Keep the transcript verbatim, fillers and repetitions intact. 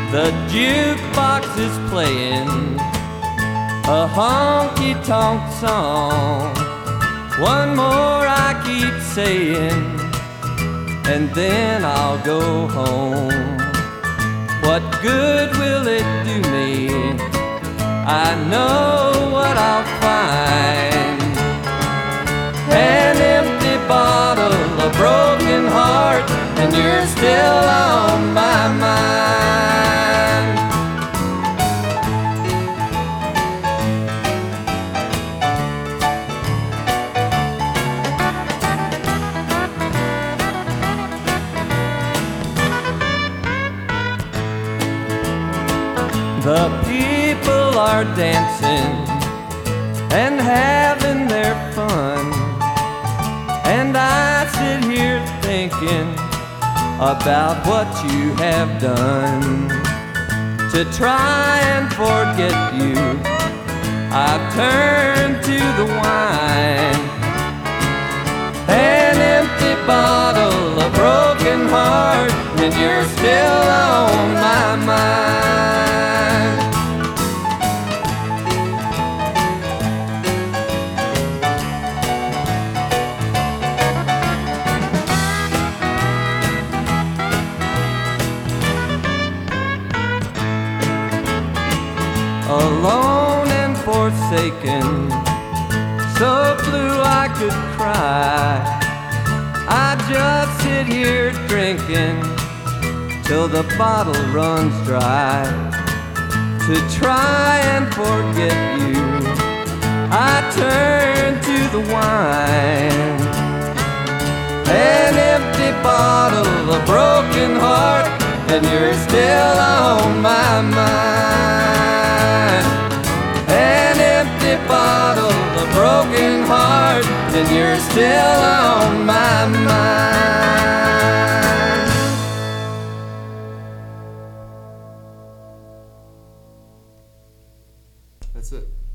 The jukebox is playing a honky-tonk song. One more I keep saying, and then I'll go home. What good will it do me? I know what I'll find. An empty bottle, a broken heart, and you're still on my mind. The people are dancing and having their fun, and I sit here thinking about what you have done. To try and forget you, I've turned to the wine. An empty bottle, a broken heart, and you're still on my mind. Alone and forsaken, so blue I could cry. I just sit here drinking till the bottle runs dry. To try and forget you, I turn to the wine. An empty bottle, a broken heart, and you're still on my mind. An empty bottle, a broken heart, and you're still on my mind. That's it.